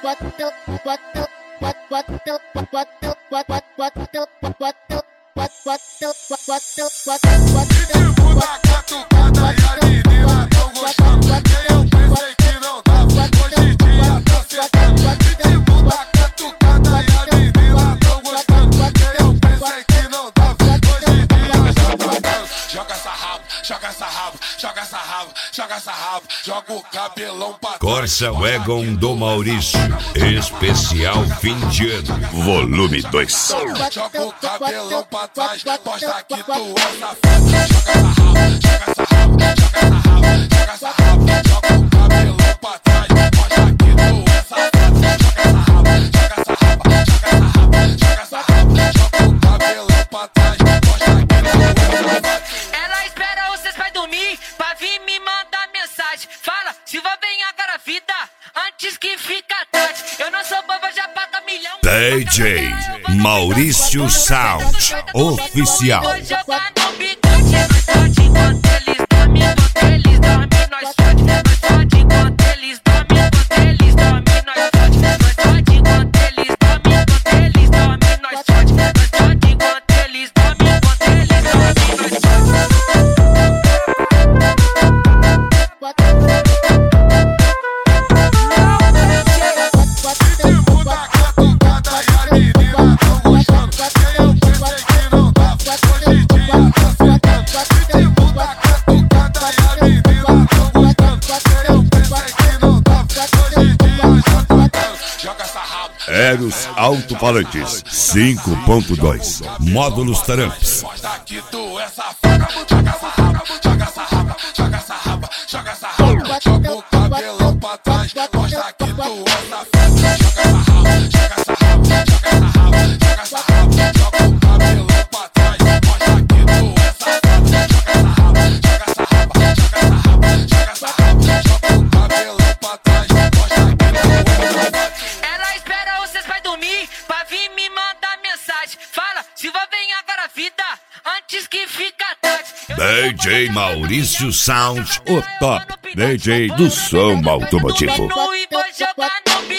Joga o cabelão pra Corsa Wagon do Maurício, especial fim de ano, volume 2. Joga o cabelão pra trás, mostra que tu é safado. Joga essa raba, joga essa raba, joga o cabelão pra trás, mostra que tu é safado. Joga essa raba, joga essa raba, joga essa raba, joga o cabelão pra trás, mostra que tu é safado. Ela espera vocês pra dormir, pra vir me mandar mensagem. Fala, Silva, vem agora vida, antes que fica tarde. Eu não sou boba, já paga milhão. DJ Maurício Sound Oficial. Eros Alto-Falantes 5.2 Módulos Taramps. Mostra que tu é safada. Joga essa raba, joga essa raba, joga essa raba, joga essa raba, joga o cabelão pra trás, mostra que tu é safada. Joga essa raba, joga essa raba, joga essa raba, joga essa raba, joga o cabelão pra trás, mostra que tu é safada. Joga essa raba, joga essa raba, joga essa raba, joga essa raba, joga o cabelão pra trás, mostra que tu é safada. Ela espera vocês pra dormir, pra vir me mandar mensagem. Fala, Silva, vem agora vida, antes que fica tarde. DJ Maurício Sound, o top DJ do som automotivo. E vou jogar no